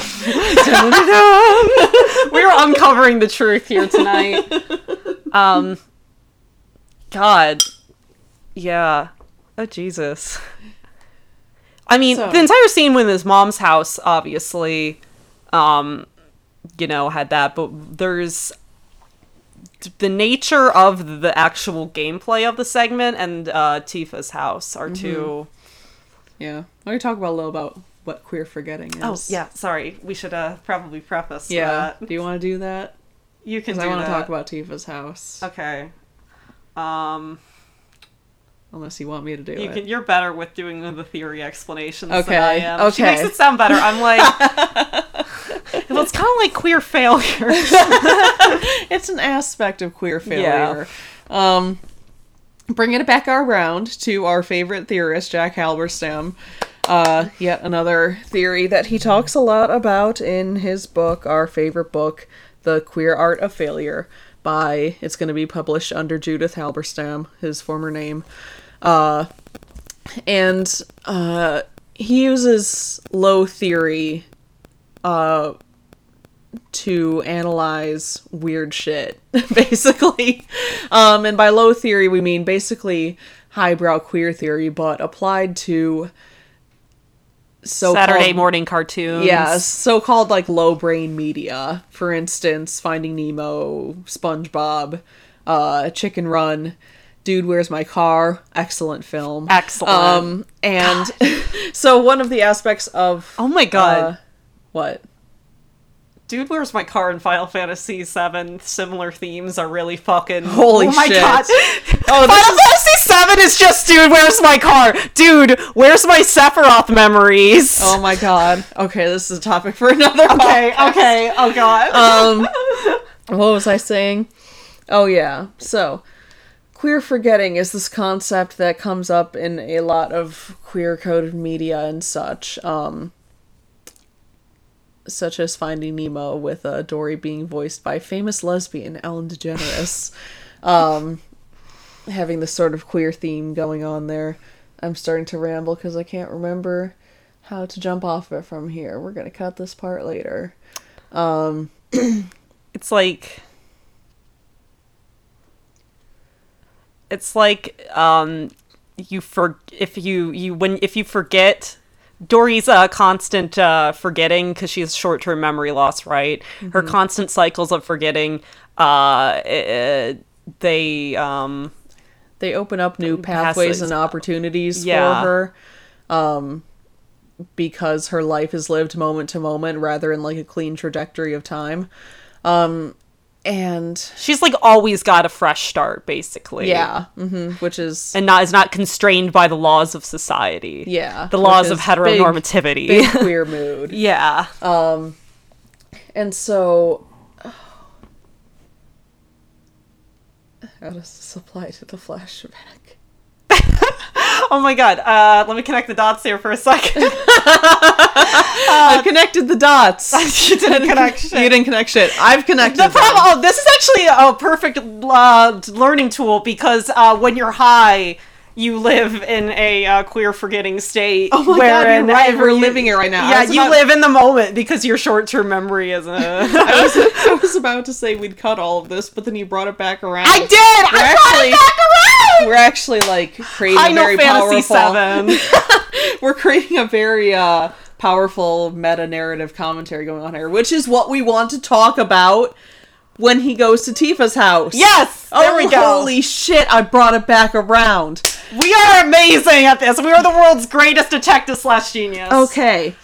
We're uncovering the truth here tonight. Um God. Yeah. Oh Jesus. I mean, So- the entire scene with his mom's house obviously um you know had that, but there's the nature of the actual gameplay of the segment and uh Tifa's house are two Yeah. Let me talk about a little about what queer forgetting is. Oh, yeah, sorry. We should uh probably preface Yeah. that. Do you want to do that? You can Because do I want that. to talk about Tifa's house. Okay. Um Unless you want me to do you it. can you're better with doing the theory explanations Okay, than I am. She okay. makes it sound better. I'm like well, it's kind of like queer failure. It's an aspect of queer failure. Um, bringing it back around to our favorite theorist, Jack Halberstam. Uh, yet another theory that he talks a lot about in his book, our favorite book, The Queer Art of Failure, by, it's going to be published under Judith Halberstam, his former name. Uh, and uh, he uses low theory uh, to analyze weird shit, basically. Um, and by low theory, we mean basically highbrow queer theory, but applied to so Saturday morning cartoons. Yeah, so-called like low brain media. For instance, Finding Nemo, SpongeBob, uh, Chicken Run, Dude, Where's My Car? Excellent film. Excellent. Um, and so one of the aspects of Oh my god. uh, what? Dude, Where's My Car in Final Fantasy seven, similar themes are really fucking... Holy oh my shit. god. Oh, this Final is- Fantasy seven is just, dude, where's my car? Dude, where's my Sephiroth memories? Oh my god. Okay, this is a topic for another okay, podcast. okay, oh god. Um, what was I saying? Oh yeah, so... Queer forgetting is this concept that comes up in a lot of queer-coded media and such, um, such as Finding Nemo with uh, Dory being voiced by famous lesbian Ellen DeGeneres, um, having this sort of queer theme going on there. I'm starting to ramble because I can't remember how to jump off it from here. We're gonna cut this part later. Um, It's like... It's like, um, you for if you you when if you forget, Dory's a constant uh, forgetting because she has short term memory loss, right? Mm-hmm. Her constant cycles of forgetting, uh, uh they um they open up new pathways and opportunities yeah. for her, um, because her life is lived moment to moment rather than like a clean trajectory of time. Um, And she's like always got a fresh start, basically. Yeah, mm-hmm, which is and not is not constrained by the laws of society. Yeah, the laws of heteronormativity. Big, big queer mood. Yeah. Um, and so, how does this apply to the flashback? Oh my god, uh, let me connect the dots here for a second. I connected the dots. You didn't connect shit. You didn't connect shit. I've connected The problem, them. oh, this is actually a perfect uh, learning tool because uh, when you're high, you live in a uh, queer forgetting state. Oh my god, you're right. We're living it right now. Yeah, you about... live in the moment because your short-term memory is a... I, was, I was about to say we'd cut all of this, but then you brought it back around. I did! We're I actually, brought it back around! We're actually, like, creating I a know very Fantasy powerful... seven. We're creating a very, uh, powerful meta-narrative commentary going on here, which is what we want to talk about when he goes to Tifa's house. Yes! There oh, we go. Holy shit, I brought it back around. We are amazing at this. We are the world's greatest detective slash genius. Okay.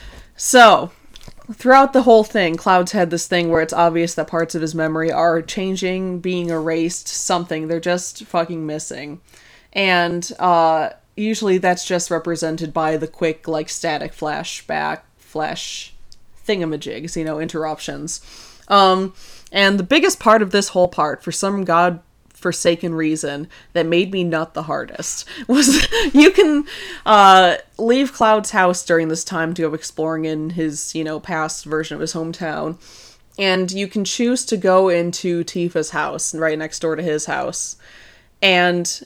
So, throughout the whole thing, Cloud's had this thing where it's obvious that parts of his memory are changing, being erased, something. They're just fucking missing. And, uh, usually that's just represented by the quick, like, static flashback, flash thingamajigs, you know, interruptions. Um, and the biggest part of this whole part, for some god forsaken reason that made me nut the hardest, was you can uh leave Cloud's house during this time to go exploring in his, you know, past version of his hometown, and you can choose to go into Tifa's house right next door to his house. And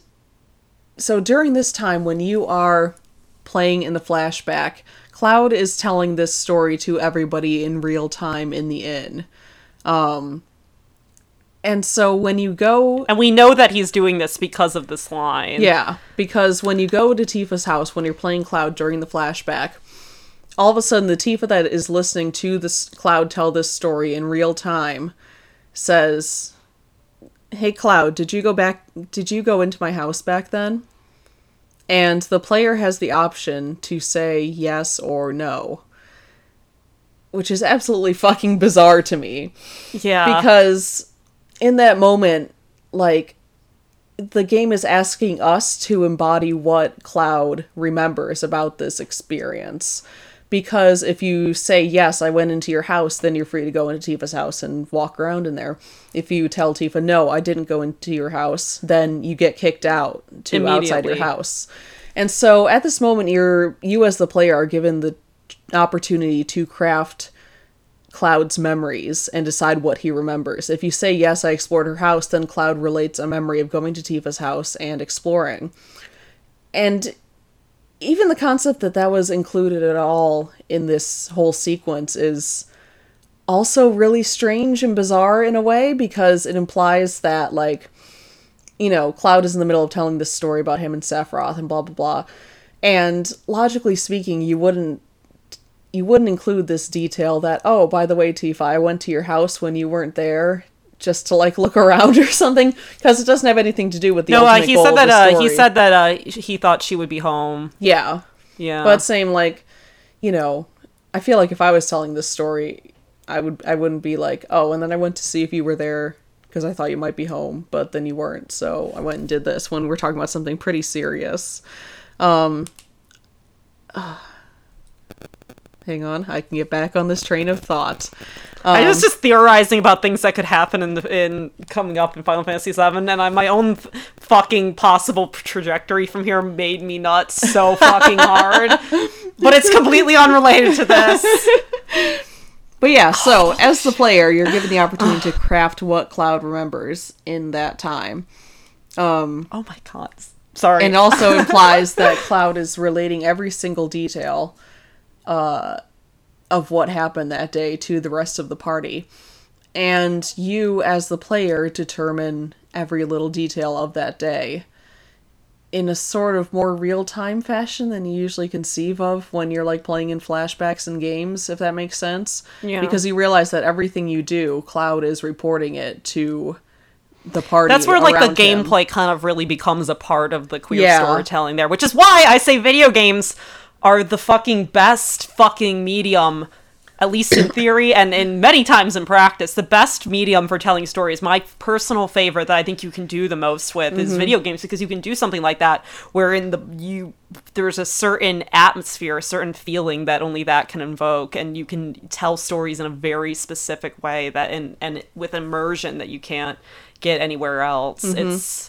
so during this time when you are playing in the flashback, Cloud is telling this story to everybody in real time in the inn. Um And so when you go... And we know that he's doing this because of this line. Yeah, because when you go to Tifa's house, when you're playing Cloud during the flashback, all of a sudden the Tifa that is listening to this Cloud tell this story in real time says, "Hey Cloud, did you go back... Did you go into my house back then?" And the player has the option to say yes or no. Which is absolutely fucking bizarre to me. Yeah. Because... in that moment, like, the game is asking us to embody what Cloud remembers about this experience. Because if you say, yes, I went into your house, then you're free to go into Tifa's house and walk around in there. If you tell Tifa, no, I didn't go into your house, then you get kicked out to outside your house. And so at this moment, you're, you as the player are given the opportunity to craft Cloud's memories and decide what he remembers. If you say, yes, I explored her house, then Cloud relates a memory of going to Tifa's house and exploring. And even the concept that that was included at all in this whole sequence is also really strange and bizarre in a way, because it implies that, like, you know, Cloud is in the middle of telling this story about him and Sephiroth and blah, blah, blah. And logically speaking, you wouldn't you wouldn't include this detail that, oh, by the way, Tifa, I went to your house when you weren't there just to like look around or something, because it doesn't have anything to do with the no, ultimate uh, he goal said of that the uh, story. he said that uh, he thought she would be home. Yeah. Yeah. But same, like, you know, I feel like if I was telling this story, I would I wouldn't be like, oh, and then I went to see if you were there because I thought you might be home, but then you weren't, so I went and did this when we're talking about something pretty serious. Um, uh, hang on, I can get back on this train of thought. Um, I was just theorizing about things that could happen in the, in coming up in Final Fantasy seven, and I, my own f- fucking possible trajectory from here made me nuts so fucking hard. But it's completely unrelated to this. But yeah, so as the player, you're given the opportunity to craft what Cloud remembers in that time. Um, oh my god. Sorry. And also implies that Cloud is relating every single detail uh, of what happened that day to the rest of the party. And you, as the player, determine every little detail of that day in a sort of more real-time fashion than you usually conceive of when you're like playing in flashbacks in games, if that makes sense. Yeah. Because you realize that everything you do, Cloud is reporting it to the party. That's where like the around him. gameplay kind of really becomes a part of the queer Yeah. storytelling there, which is why I say video games are the fucking best fucking medium, at least in theory and in many times in practice, the best medium for telling stories. My personal favorite that I think you can do the most with is video games, because you can do something like that wherein the you there's a certain atmosphere, a certain feeling that only that can invoke, and you can tell stories in a very specific way that in and with immersion that you can't get anywhere else. It's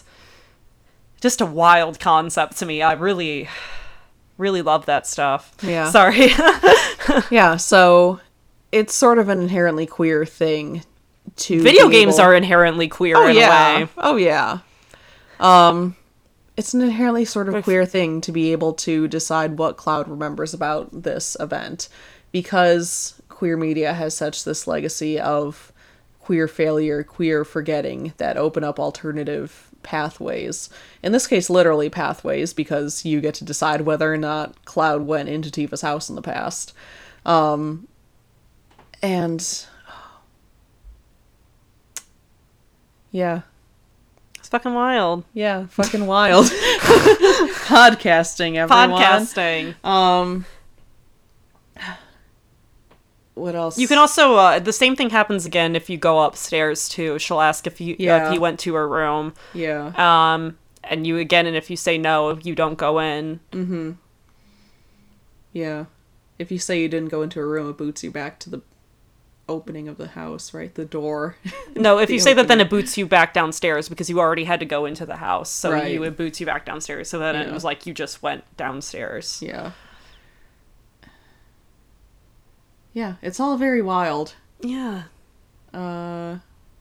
just a wild concept to me. I really really love that stuff. Yeah. Sorry. Yeah, so it's sort of an inherently queer thing to Video be games able- are inherently queer oh, in yeah. a way. Oh yeah. Um it's an inherently sort of queer thing to be able to decide what Cloud remembers about this event, because queer media has such this legacy of queer failure, queer forgetting that open up alternative pathways. In this case, literally pathways, because you get to decide whether or not Cloud went into Tifa's house in the past. Um, and yeah, It's fucking wild. yeah, fucking wild. Podcasting, everyone. Podcasting. Um, what else? You can also uh, the same thing happens again if you go upstairs too. She'll ask if you Yeah. if you went to her room. yeah, Um, and you again, and if you say no, you don't go in. yeah. If you say you didn't go into a room, it boots you back to the opening of the house, right? The door. No, if The you say that, then opening. it boots you back downstairs because you already had to go into the house. So Right. you it boots you back downstairs. So then it Yeah. was like you just went downstairs. Yeah. Yeah, it's all very wild. Yeah. Uh,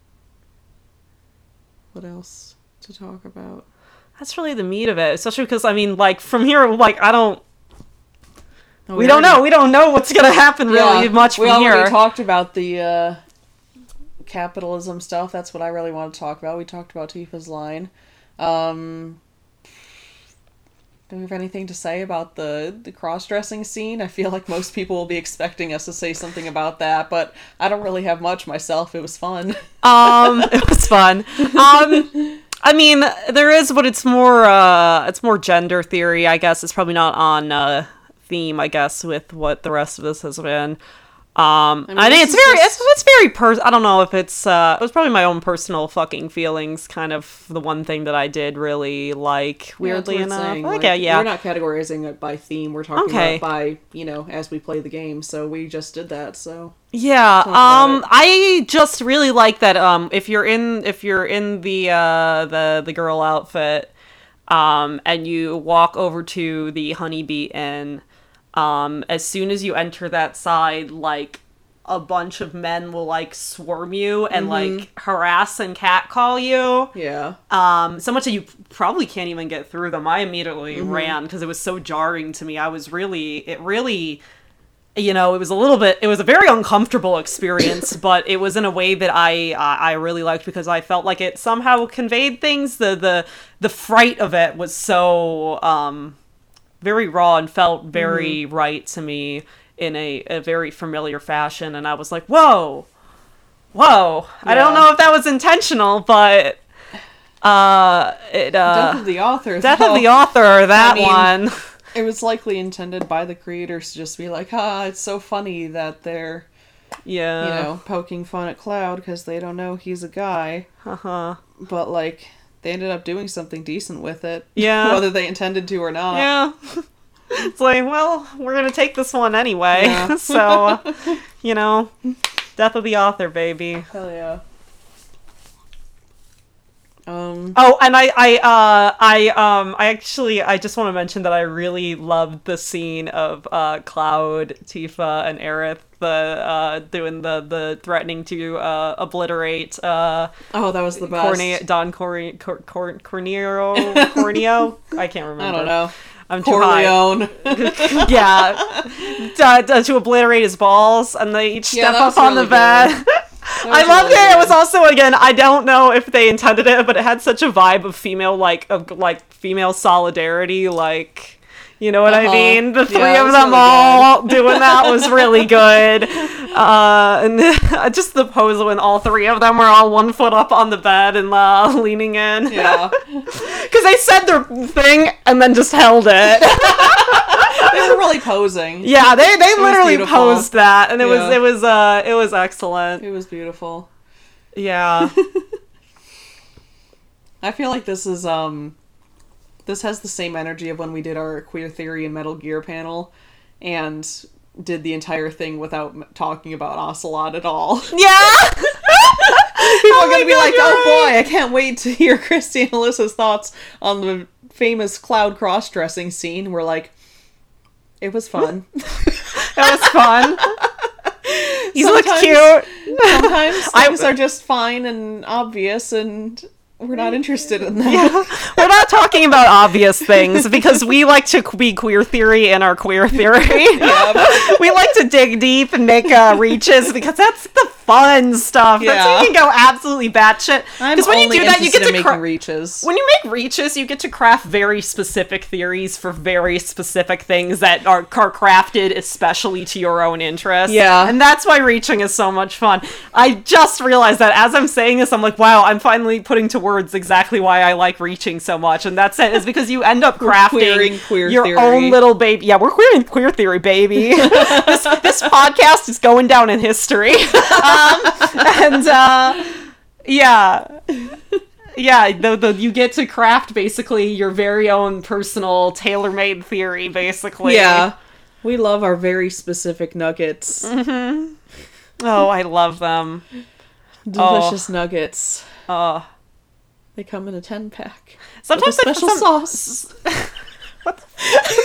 what else to talk about? That's really the meat of it, especially because I mean, like from here, like I don't. Oh, We don't already- know. We don't know what's gonna happen really Yeah, much we from already here. talked about the uh, capitalism stuff. That's what I really want to talk about. We talked about Tifa's line. Um, do we have anything to say about the, the cross-dressing scene? I feel like most people will be expecting us to say something about that, but I don't really have much myself. It was fun. Um, it was fun. Um, I mean, there is, but it's more, uh, it's more gender theory, I guess. It's probably not on, uh, theme, I guess, with what the rest of this has been. Um, I, mean, think this it's is very, just- it's, it's very pers- I don't know if it's, uh, it was probably my own personal fucking feelings, kind of the one thing that I did really like, weirdly Yeah, that's what it's enough. saying. Okay, Like, yeah. We're not categorizing it by theme. We're talking Okay. about by, you know, as we play the game. So we just did that, so... Yeah, about um it. I just really like that um if you're in if you're in the uh the the girl outfit um and you walk over to the Honeybee Inn, um as soon as you enter that side, like a bunch of men will like swarm you and like harass and catcall you. Yeah. Um, so much that you probably can't even get through them. I immediately ran because it was so jarring to me. I was really, it really, you know, it was a little bit, it was a very uncomfortable experience, but it was in a way that I, I I really liked because I felt like it somehow conveyed things. The, the, the fright of it was so, um, very raw and felt very mm-hmm. right to me in a, a very familiar fashion. And I was like, whoa, whoa. Yeah. I don't know if that was intentional, but uh, it, uh, Death of the Author. Death though. of the Author, that I mean, one. It was likely intended by the creators to just be like, ah, it's so funny that they're, yeah, you know, poking fun at Cloud because they don't know he's a guy. Uh-huh. But, like, they ended up doing something decent with it. Yeah. Whether they intended to or not. Yeah. It's like, well, we're going to take this one anyway. Yeah. So, you know, Death of the Author, baby. Hell yeah. Um. Oh, and I, I, uh, I, um, I actually, I just want to mention that I really loved the scene of, uh, Cloud, Tifa, and Aerith, the, uh, doing the, the threatening to, uh, obliterate, uh, oh, that was the best. Corne- Don Cor- Cor- Cor- Corneo, Corneo? I can't remember. I don't know. I'm too Corleone. high. Yeah. to, to, to obliterate his balls, and they each Yeah, step up was on really the bed. I loved really it. good. It was also, again, I don't know if they intended it, but it had such a vibe of female, like, of like female solidarity, like, you know what uh-huh. I mean? The three yeah, of them really all good. Doing that was really good. Uh, and just the pose when all three of them were all one foot up on the bed and uh, leaning in. Yeah. Because they said their thing and then just held it. They were really posing. Yeah, they they literally beautiful. posed that, and it Yeah. was it was uh it was excellent. It was beautiful. Yeah. I feel like this is um this has the same energy of when we did our Queer Theory and Metal Gear panel and did the entire thing without m- talking about Ocelot at all. Yeah. People are gonna be like, oh boy, I can't wait to hear Christy and Alyssa's thoughts on the famous Cloud cross-dressing scene. We're like, it was fun. It was fun. He looked Sometimes- cute. Sometimes I- things are just fine and obvious, and we're not interested in that. Yeah. We're not talking about obvious things because we like to be Queer Theory in our Queer Theory. Yeah. We like to dig deep and make uh, reaches because that's the fun stuff. That's Yeah. when you can go absolutely batshit. I'm Because when you only do that, you interested get in to making cra- reaches. When you make reaches, you get to craft very specific theories for very specific things that are, are crafted especially to your own interest. Yeah. And that's why reaching is so much fun. I just realized that as I'm saying this, I'm like, wow, I'm finally putting to words exactly why I like reaching so much. And that's it, is because you end up crafting queering queer your theory. own little baby. Yeah, we're queering queer theory, baby. this, this podcast is going down in history. um, and, uh, yeah. Yeah, the, the, you get to craft basically your very own personal tailor-made theory, basically. Yeah. We love our very specific nuggets. Mm-hmm. Oh, I love them. Delicious oh. nuggets. Oh. They come in a ten pack. Sometimes with a special some, sauce. What the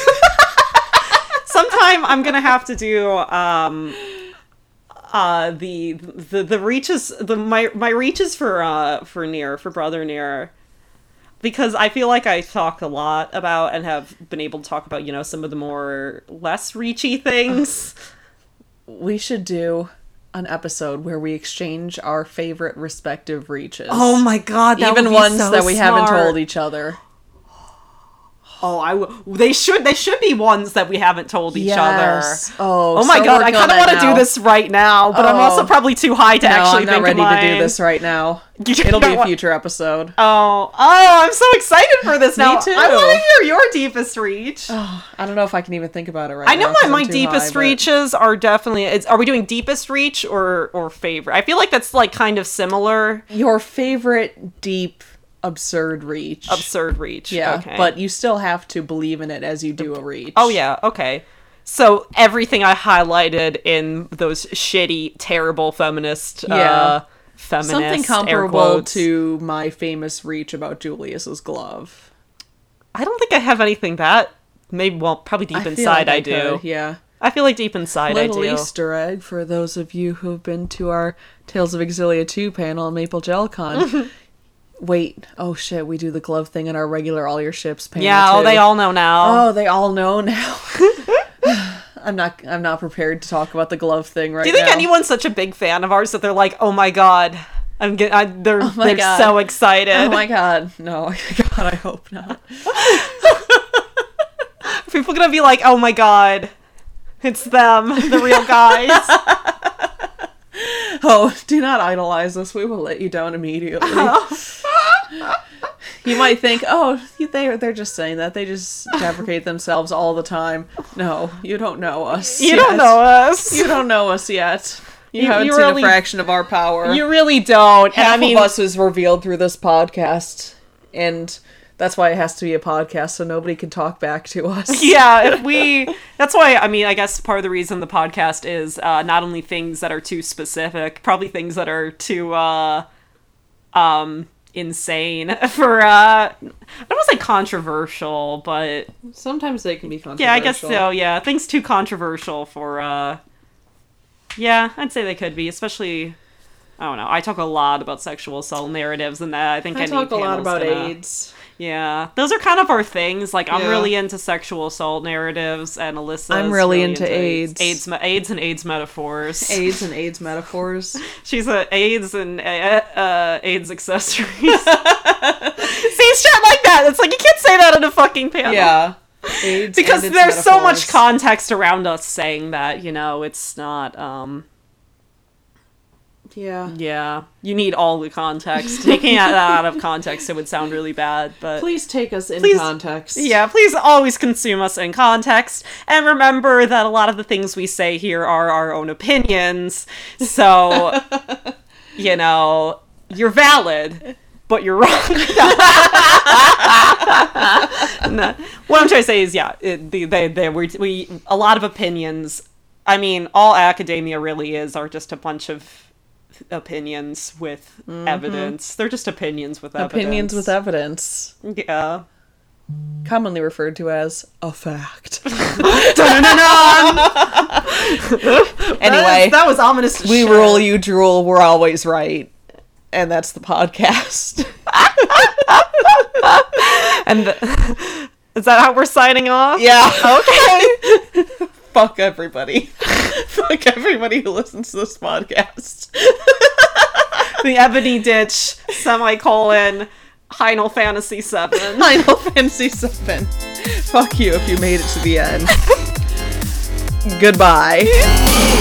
Sometime I'm gonna have to do um uh the the the reaches the my my reaches for uh for Nier for Brother Nier, because I feel like I talk a lot about and have been able to talk about, you know, some of the more less reachy things. We should do an episode where we exchange our favorite respective reaches. Oh my god, that even would be ones so that we smart. haven't told each other. Oh, I w- they should they should be ones that we haven't told each Yes. other. Oh, oh my start god, I working kind of on that want to now. do this right now, but I'm Oh. also probably too high to No, actually I'm not think ready of mine. to do this right now. You It'll don't be a want- future episode. Oh, oh, I'm so excited for this now. Me too. I want to hear your deepest reach. Oh, I don't know if I can even think about it right I now. know 'cause my, I'm my too deepest high, but- reaches are definitely. It's, are we doing deepest reach or or favorite? I feel like that's like kind of similar. Your favorite deep, absurd reach. Absurd reach. Yeah, okay. but you still have to believe in it as you do a reach. Oh yeah, okay. So everything I highlighted in those shitty, terrible feminist, Yeah. uh, feminist Something air comparable quotes. to my famous reach about Julius's glove. I don't think I have anything that maybe. Well, probably deep I feel inside like I, do. could, yeah. I feel like deep inside Little I do. Easter egg for those of you who've been to our Tales of Exilia two panel at Maple GelCon. Wait, oh shit, we do the glove thing in our regular All Your Ships panel Yeah, too. oh, they all know now. Oh, they all know now. I'm not I'm not prepared to talk about the glove thing right now. Do you think anyone's such a big fan of ours that they're like, oh my god, I'm get, I, they're Oh my they're God. so excited. Oh my god. No, God, I hope not. I People are gonna be like, oh my god, it's them, the real guys. Oh, do not idolize us. We will let you down immediately. You might think, oh, they, they're just saying that. They just deprecate themselves all the time. No, you don't know us You yet. don't know us. You don't know us yet. You, You- haven't you seen really- a fraction of our power. You really don't. Half And I mean, of us is revealed through this podcast. And that's why it has to be a podcast, so nobody can talk back to us. yeah, if we, that's why, I mean, I guess part of the reason the podcast is uh, not only things that are too specific, probably things that are too, uh, um, insane for, uh, I don't want to say controversial, but Sometimes they can be controversial. yeah, I guess so, yeah, things too controversial for, uh, yeah, I'd say they could be, especially, I don't know, I talk a lot about sexual assault narratives and that, I think I any talk a lot panel's about gonna- AIDS. Yeah, those are kind of our things. Like, I'm Yeah. really into sexual assault narratives, and Alyssa. I'm really into AIDS. AIDS, me- AIDS, and AIDS metaphors. AIDS and AIDS metaphors. She's a AIDS and uh, uh, AIDS accessories. See, shit like that. It's like you can't say that in a fucking panel. Yeah. AIDS because and there's its so much metaphors. context around us saying that. You know, it's not. um... Yeah. Yeah, you need all the context. Taking that out of context, it would sound really bad. But Please take us in Please- context. yeah, please always consume us in context. And remember that a lot of the things we say here are our own opinions. So, you know, you're valid, but you're wrong. No. What I'm trying to say is, yeah, it, they, they, they, we, we, a lot of opinions. I mean, all academia really is are just a bunch of opinions with evidence. They're just opinions with evidence. Opinions with evidence. Yeah. Commonly referred to as a fact. Anyway, that was ominous. as we shit. rule, you drool, we're always right. And that's the podcast. And the, is that how we're signing off? Yeah. Okay. Fuck everybody. Fuck everybody who listens to this podcast. The Ebony Ditch, semicolon, Final Fantasy seven. Final Fantasy seven. Fuck you if you made it to the end. Goodbye.